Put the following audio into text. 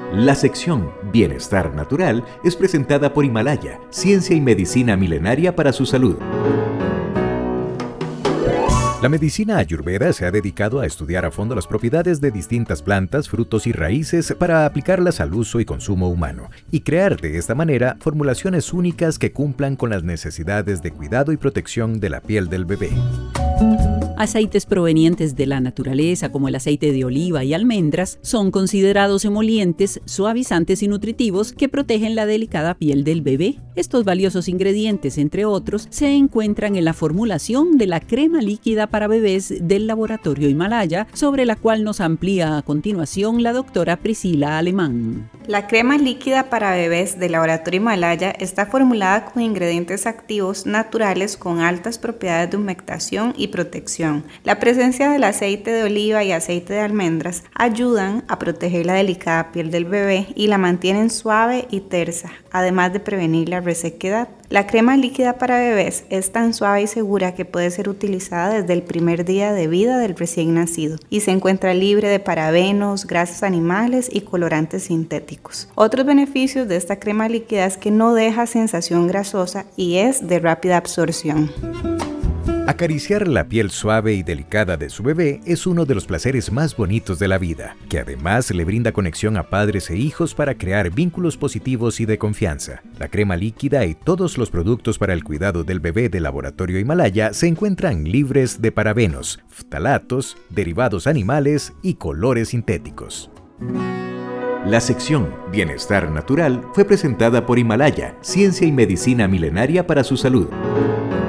La sección Bienestar Natural es presentada por Himalaya, ciencia y medicina milenaria para su salud. La medicina ayurveda se ha dedicado a estudiar a fondo las propiedades de distintas plantas, frutos y raíces para aplicarlas al uso y consumo humano, y crear de esta manera formulaciones únicas que cumplan con las necesidades de cuidado y protección de la piel del bebé. Aceites provenientes de la naturaleza, como el aceite de oliva y almendras, son considerados emolientes, suavizantes y nutritivos que protegen la delicada piel del bebé. Estos valiosos ingredientes, entre otros, se encuentran en la formulación de la crema líquida para bebés del laboratorio Himalaya, sobre la cual nos amplía a continuación la doctora Priscila Alemán. La crema líquida para bebés del laboratorio Himalaya está formulada con ingredientes activos naturales con altas propiedades de humectación y protección. La presencia del aceite de oliva y aceite de almendras ayudan a proteger la delicada piel del bebé y la mantienen suave y tersa, además de prevenir la resequedad. La crema líquida para bebés es tan suave y segura que puede ser utilizada desde el primer día de vida del recién nacido y se encuentra libre de parabenos, grasas animales y colorantes sintéticos. Otros beneficios de esta crema líquida es que no deja sensación grasosa y es de rápida absorción. Acariciar la piel suave y delicada de su bebé es uno de los placeres más bonitos de la vida, que además le brinda conexión a padres e hijos para crear vínculos positivos y de confianza. La crema líquida y todos los productos para el cuidado del bebé del laboratorio Himalaya se encuentran libres de parabenos, ftalatos, derivados animales y colores sintéticos. La sección Bienestar Natural fue presentada por Himalaya, ciencia y medicina milenaria para su salud.